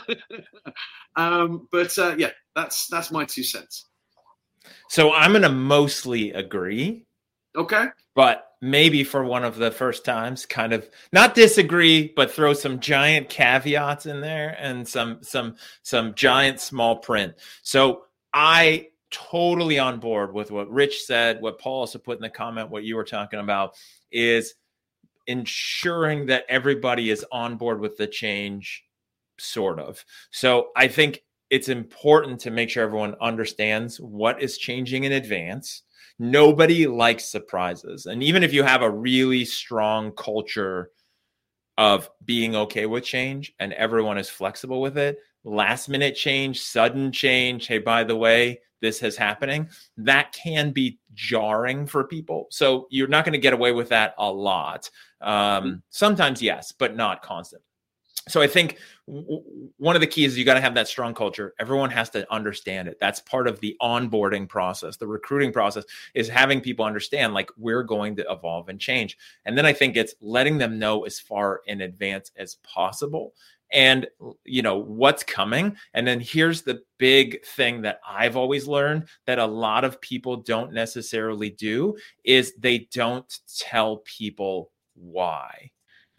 um, but uh, yeah, that's that's my two cents. So I'm going to mostly agree. Okay. But maybe for one of the first times, kind of not disagree, but throw some giant caveats in there and some some some giant small print. So I totally on board with what Rich said, what Paul also put in the comment, what you were talking about is ensuring that everybody is on board with the change, sort of. So I think it's important to make sure everyone understands what is changing in advance. Nobody likes surprises. And even if you have a really strong culture of being okay with change and everyone is flexible with it, last minute change, sudden change, hey, by the way, this is happening, that can be jarring for people. So you're not going to get away with that a lot. Um, sometimes, yes, but not constant. So I think w- one of the keys is you got to have that strong culture. Everyone has to understand it. That's part of the onboarding process. The recruiting process is having people understand, like, we're going to evolve and change. And then I think it's letting them know as far in advance as possible and, you know, what's coming. And then here's the big thing that I've always learned that a lot of people don't necessarily do is they don't tell people why.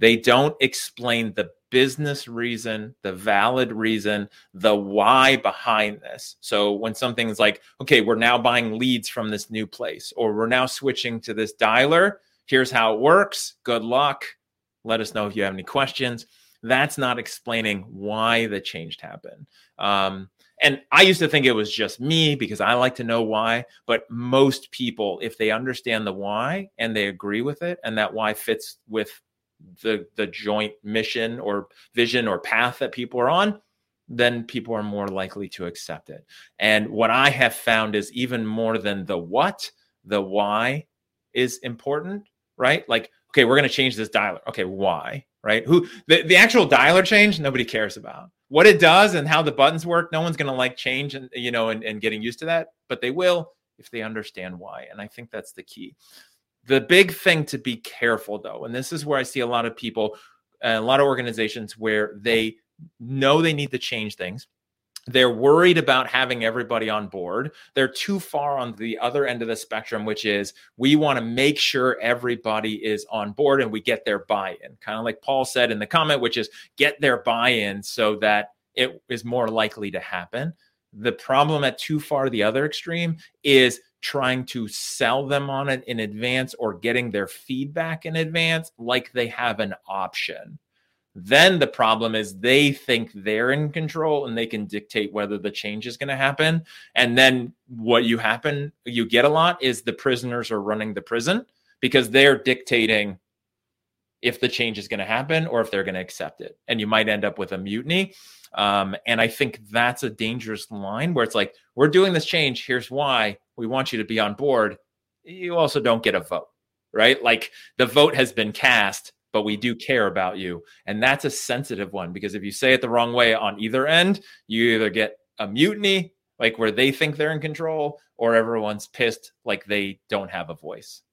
They don't explain the business reason, the valid reason, the why behind this. So when something's like, okay, we're now buying leads from this new place, or we're now switching to this dialer, here's how it works. Good luck. Let us know if you have any questions. That's not explaining why the change happened. Um, and I used to think it was just me because I like to know why, but most people, if they understand the why and they agree with it, and that why fits with the the joint mission or vision or path that people are on, then people are more likely to accept it. And what I have found is even more than the what, the why is important, right? Like, okay, we're going to change this dialer. Okay, why, right? Who the, the actual dialer change, nobody cares about. What it does and how the buttons work, no one's going to like change and, you know, and, and getting used to that, but they will if they understand why. And I think that's the key. The big thing to be careful, though, and this is where I see a lot of people, uh, a lot of organizations where they know they need to change things. They're worried about having everybody on board. They're too far on the other end of the spectrum, which is we want to make sure everybody is on board and we get their buy-in. Kind of like Paul said in the comment, which is get their buy-in so that it is more likely to happen. The problem at too far the other extreme is trying to sell them on it in advance or getting their feedback in advance like they have an option. Then the problem is they think they're in control and they can dictate whether the change is going to happen. And then what you happen, you get a lot is the prisoners are running the prison because they're dictating if the change is going to happen or if they're going to accept it. And you might end up with a mutiny. Um, and I think that's a dangerous line where it's like, we're doing this change. Here's why. We want you to be on board. You also don't get a vote, right? Like the vote has been cast, but we do care about you. And that's a sensitive one because if you say it the wrong way on either end, you either get a mutiny, like where they think they're in control, or everyone's pissed like they don't have a voice.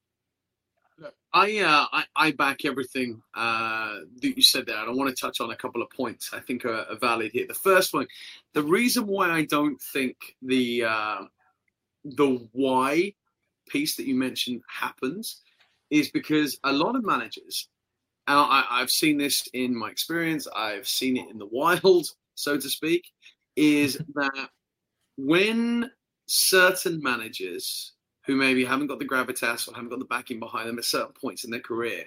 I, uh, I I back everything uh, that you said there. And I want to touch on a couple of points I think are, are valid here. The first one, the reason why I don't think the uh, the why piece that you mentioned happens is because a lot of managers, and I, I've seen this in my experience, I've seen it in the wild, so to speak, is that when certain managers who maybe haven't got the gravitas or haven't got the backing behind them at certain points in their career,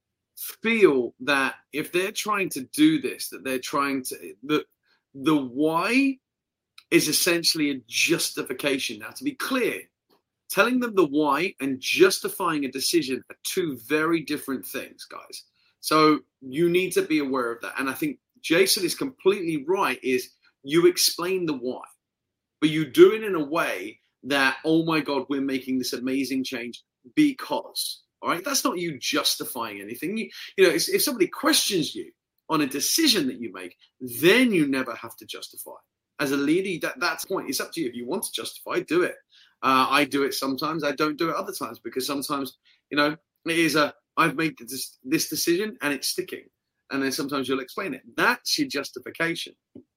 feel that if they're trying to do this, that they're trying to, the, the why is essentially a justification. Now, to be clear, telling them the why and justifying a decision are two very different things, guys. So you need to be aware of that. And I think Jason is completely right, is you explain the why, but you do it in a way that, oh my God, we're making this amazing change because, all right, that's not you justifying anything. You, you know, if somebody questions you on a decision that you make, then you never have to justify. As a leader, that, that's the point. It's up to you. If you want to justify, do it. Uh, I do it sometimes. I don't do it other times because sometimes, you know, it is a, I've made this, this decision and it's sticking. And then sometimes you'll explain it. That's your justification.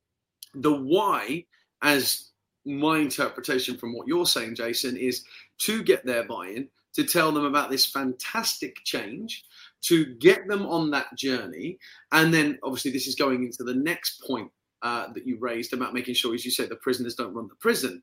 The why, as my interpretation from what you're saying, Jason, is to get their buy-in, to tell them about this fantastic change, to get them on that journey. And then obviously this is going into the next point uh, that you raised about making sure, as you said, the prisoners don't run the prison,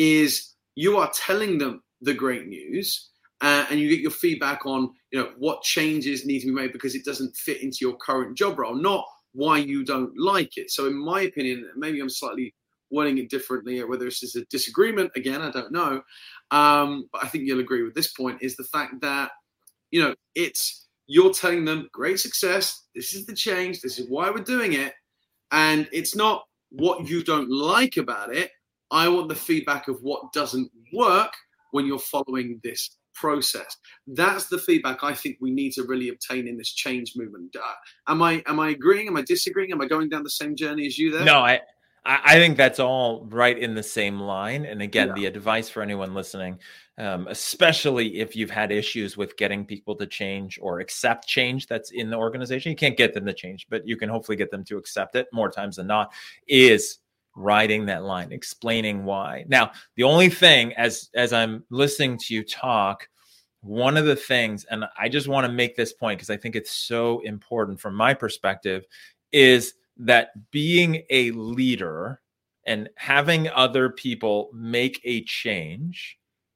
is you are telling them the great news uh, and you get your feedback on, you know, what changes need to be made because it doesn't fit into your current job role, not why you don't like it. So in my opinion, maybe I'm slightly wording it differently, or whether this is a disagreement, again, I don't know. Um, but I think you'll agree with this point, is the fact that, you know, it's, you're telling them great success, this is the change, this is why we're doing it. And it's not what you don't like about it. I want the feedback of what doesn't work when you're following this process. That's the feedback I think we need to really obtain in this change movement. Uh, am I, am I agreeing? Am I disagreeing? Am I going down the same journey as you there? No, I, I think that's all right in the same line. And again, Yeah. the advice for anyone listening, um, especially if you've had issues with getting people to change or accept change that's in the organization, you can't get them to change, but you can hopefully get them to accept it more times than not, is riding that line, explaining why. Now, the only thing, as as I'm listening to you talk, one of the things, and I just want to make this point because I think it's so important from my perspective, is that being a leader and having other people make a change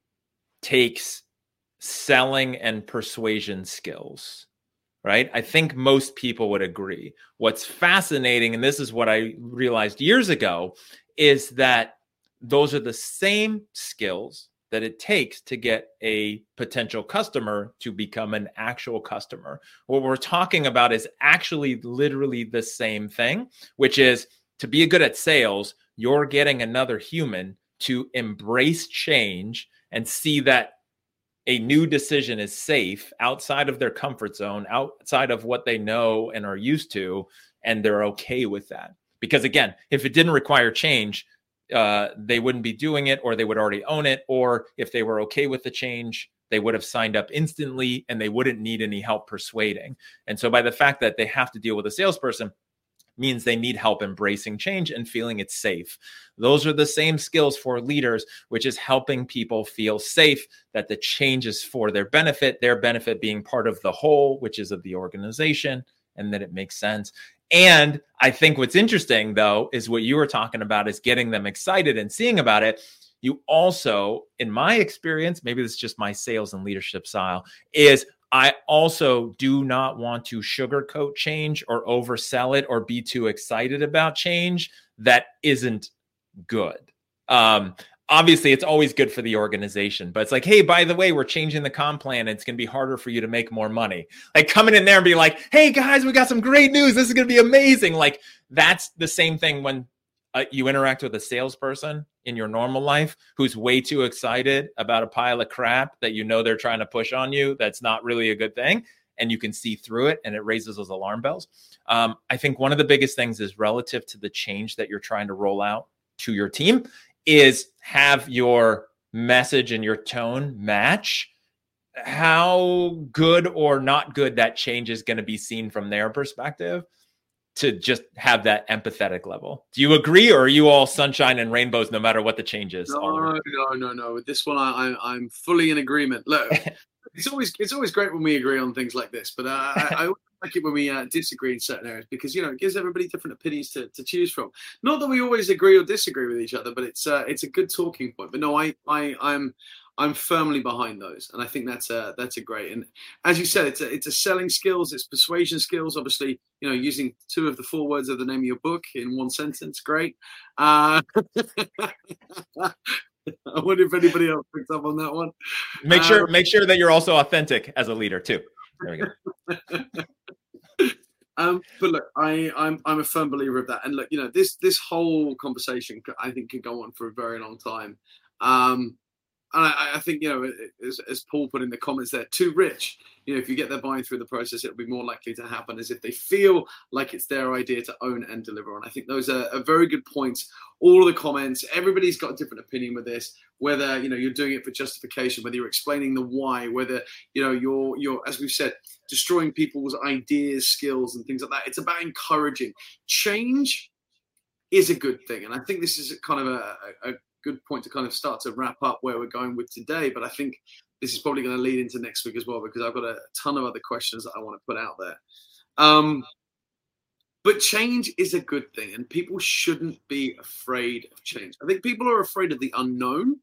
takes selling and persuasion skills, right? I think most people would agree. What's fascinating, and this is what I realized years ago, is that those are the same skills that it takes to get a potential customer to become an actual customer. What we're talking about is actually literally the same thing, which is to be good at sales, you're getting another human to embrace change and see that a new decision is safe outside of their comfort zone, outside of what they know and are used to, and they're okay with that. Because again, if it didn't require change, uh, they wouldn't be doing it, or they would already own it. Or if they were okay with the change, they would have signed up instantly and they wouldn't need any help persuading. And so by the fact that they have to deal with a salesperson means they need help embracing change and feeling it's safe. Those are the same skills for leaders, which is helping people feel safe, that the change is for their benefit, their benefit being part of the whole, which is of the organization, and that it makes sense. And I think what's interesting, though, is what you were talking about is getting them excited and seeing about it. You also, in my experience, maybe this is just my sales and leadership style, is I also do not want to sugarcoat change or oversell it or be too excited about change that isn't good. Um, obviously, it's always good for the organization, but it's like, hey, by the way, we're changing the comp plan. And it's going to be harder for you to make more money. Like coming in there and be like, hey, guys, we got some great news. This is going to be amazing. Like that's the same thing when uh, you interact with a salesperson in your normal life who's way too excited about a pile of crap that you know they're trying to push on you. That's not really a good thing. And you can see through it and it raises those alarm bells. Um, I think one of the biggest things is relative to the change that you're trying to roll out to your team is have your message and your tone match how good or not good that change is going to be seen from their perspective, to just have that empathetic level. Do you agree, or are you all sunshine and rainbows no matter what the change is? No, no, no, no. With this one, I, I, I'm fully in agreement. Look, it's always it's always great when we agree on things like this, but uh, I, I always like it when we uh, disagree in certain areas, because you know it gives everybody different opinions to, to choose from. Not that we always agree or disagree with each other, but it's uh, it's a good talking point. But no, I I I'm. I'm firmly behind those, and I think that's a that's a great. And as you said, it's a it's a selling skills, it's persuasion skills. Obviously, you know, using two of the four words of the name of your book in one sentence, great. Uh, I wonder if anybody else picks up on that one. Make sure um, make sure that you're also authentic as a leader too. There we go. Um, but look, I, I'm I'm a firm believer of that. And look, you know, this this whole conversation I think could go on for a very long time. Um, And I, I think, you know, as, as Paul put in the comments there, too rich. You know, if you get their buying through the process, it'll be more likely to happen as if they feel like it's their idea to own and deliver. And I think those are, are very good points. All of the comments, everybody's got a different opinion with this, whether, you know, you're doing it for justification, whether you're explaining the why, whether, you know, you're, you're, as we've said, destroying people's ideas, skills, and things like that. It's about encouraging. Change is a good thing. And I think this is kind of a, a, a good point to kind of start to wrap up where we're going with today. But I think this is probably going to lead into next week as well, because I've got a ton of other questions that I want to put out there. Um, but change is a good thing, and people shouldn't be afraid of change. I think people are afraid of the unknown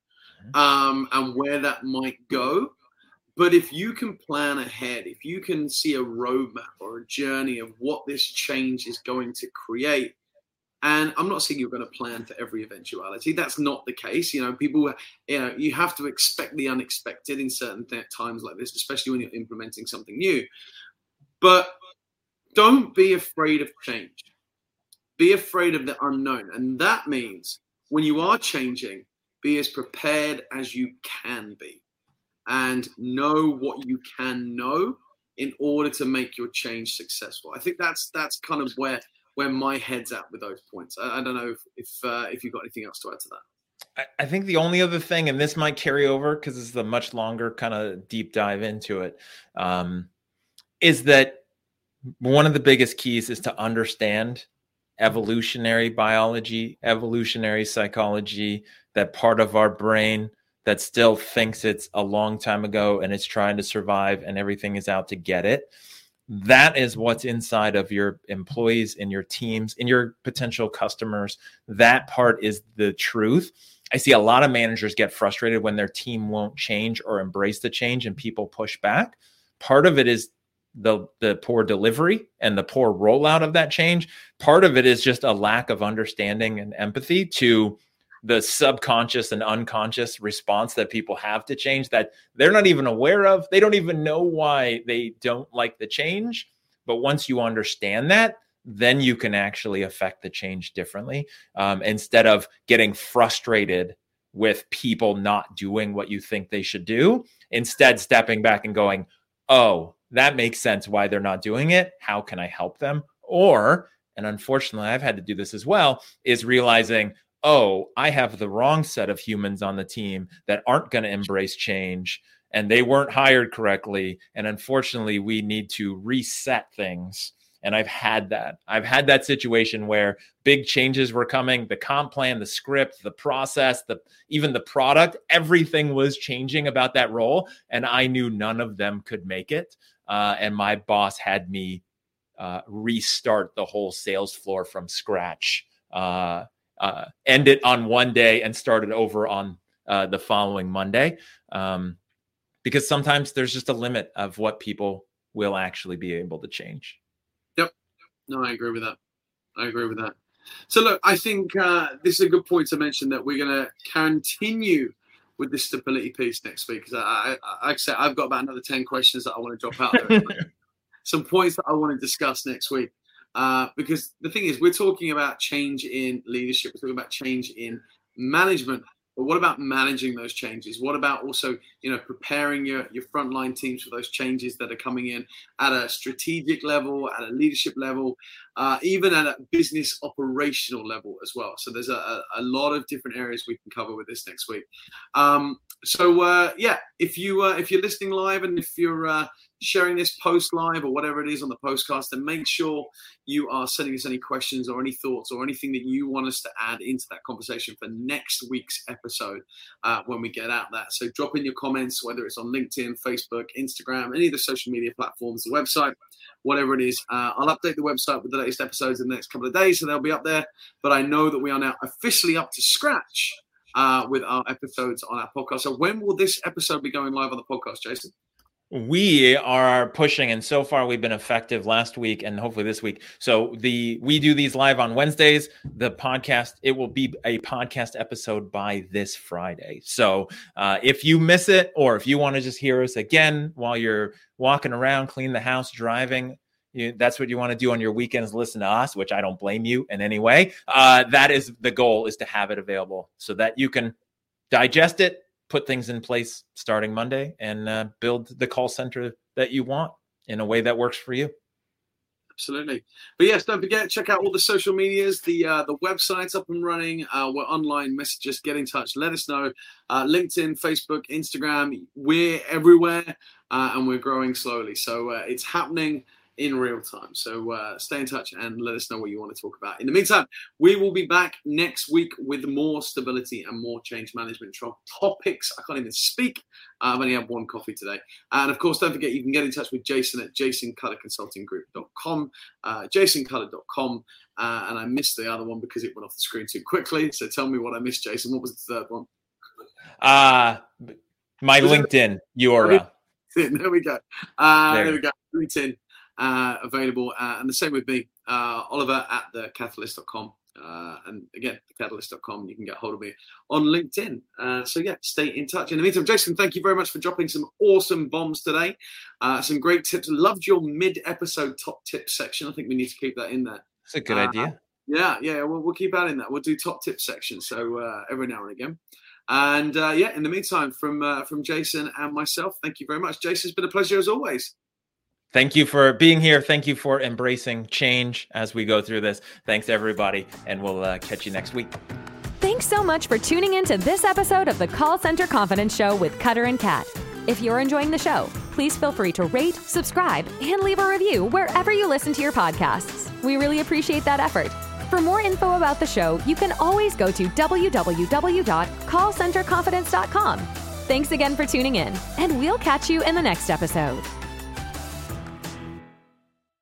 um, and where that might go. But if you can plan ahead, if you can see a roadmap or a journey of what this change is going to create, and I'm not saying you're going to plan for every eventuality. That's not the case. You know, people, you know, you have to expect the unexpected in certain th- times like this, especially when you're implementing something new. But don't be afraid of change. Be afraid of the unknown. And that means when you are changing, be as prepared as you can be and know what you can know in order to make your change successful. I think that's that's kind of where where my head's at with those points. I, I don't know if if, uh, if you've got anything else to add to that. I, I think the only other thing, and this might carry over because this is a much longer kind of deep dive into it, um, is that one of the biggest keys is to understand evolutionary biology, evolutionary psychology, that part of our brain that still thinks it's a long time ago and it's trying to survive and everything is out to get it. That is what's inside of your employees, in your teams, in your potential customers. That part is the truth. I see a lot of managers get frustrated when their team won't change or embrace the change and people push back. Part of it is the the poor delivery and the poor rollout of that change. Part of it is just a lack of understanding and empathy to the subconscious and unconscious response that people have to change that they're not even aware of. They don't even know why they don't like the change. But once you understand that, then you can actually affect the change differently, um, instead of getting frustrated with people not doing what you think they should do. Instead, stepping back and going, oh, that makes sense why they're not doing it. How can I help them? Or, and unfortunately, I've had to do this as well, is realizing, oh, I have the wrong set of humans on the team that aren't going to embrace change and they weren't hired correctly. And unfortunately, we need to reset things. And I've had that. I've had that situation where big changes were coming, the comp plan, the script, the process, the even the product, everything was changing about that role. And I knew none of them could make it. Uh, and my boss had me uh, restart the whole sales floor from scratch. Uh, Uh, end it on one day and started over on uh, the following Monday. Um, because sometimes there's just a limit of what people will actually be able to change. Yep. No, I agree with that. I agree with that. So look, I think uh, this is a good point to mention that we're going to continue with this stability piece next week. Because I, I, like I said, I've got about another ten questions that I want to drop out there. Some points that I want to discuss next week. Uh, because the thing is, we're talking about change in leadership. We're talking about change in management. But what about managing those changes? What about also, you know, preparing your, your frontline teams for those changes that are coming in at a strategic level, at a leadership level, uh, even at a business operational level as well. So there's a, a lot of different areas we can cover with this next week. Um, so uh, yeah, if you uh, if you're listening live and if you're uh, sharing this post live or whatever it is on the postcast, then make sure you are sending us any questions or any thoughts or anything that you want us to add into that conversation for next week's episode uh, when we get out that. So drop in your comments, whether it's on LinkedIn, Facebook, Instagram, any of the social media platforms, the website, whatever it is. Uh, I'll update the website with the latest episodes in the next couple of days, so they'll be up there. But I know that we are now officially up to scratch uh, with our episodes on our podcast. So when will this episode be going live on the podcast, Jason? We are pushing, and so far we've been effective last week and hopefully this week. So the we do these live on Wednesdays. The podcast, it will be a podcast episode by this Friday. So uh, if you miss it, or if you want to just hear us again while you're walking around, clean the house, driving, you, that's what you want to do on your weekends, listen to us, which I don't blame you in any way. Uh, that is the goal, is to have it available so that you can digest it, put things in place starting Monday, and uh, build the call center that you want in a way that works for you. Absolutely. But yes, don't forget, check out all the social medias. The uh, the website's up and running. Uh, we're online. Messages, get in touch. Let us know. Uh, LinkedIn, Facebook, Instagram. We're everywhere, uh, and we're growing slowly. So uh, it's happening in real time. So uh, stay in touch and let us know what you want to talk about. In the meantime, we will be back next week with more stability and more change management topics. I can't even speak. Uh, I've only had one coffee today. And of course, don't forget, you can get in touch with Jason at jason cutter consulting group dot com, uh, jason cutter dot com. Uh, and I missed the other one because it went off the screen too quickly. So tell me what I missed, Jason. What was the third one? Uh, my was LinkedIn it? U R L. There we go. Uh, there. there we go. LinkedIn. Uh, available, uh, and the same with me, uh, Oliver at the catalyst dot com. Uh, and again, the catalyst dot com, you can get hold of me on LinkedIn. Uh, so yeah, stay in touch. In the meantime, Jason, thank you very much for dropping some awesome bombs today. Uh, some great tips. Loved your mid-episode top tips section. I think we need to keep that in there. That's a good uh, idea. Yeah, yeah, we'll, we'll keep adding that. We'll do top tips section. So uh, every now and again. And uh, yeah, in the meantime, from uh, from Jason and myself, thank you very much. Jason, it's been a pleasure as always. Thank you for being here. Thank you for embracing change as we go through this. Thanks, everybody, and we'll uh, catch you next week. Thanks so much for tuning in to this episode of the Call Center Confidence Show with Cutter and Kat. If you're enjoying the show, please feel free to rate, subscribe, and leave a review wherever you listen to your podcasts. We really appreciate that effort. For more info about the show, you can always go to w w w dot call center confidence dot com. Thanks again for tuning in, and we'll catch you in the next episode.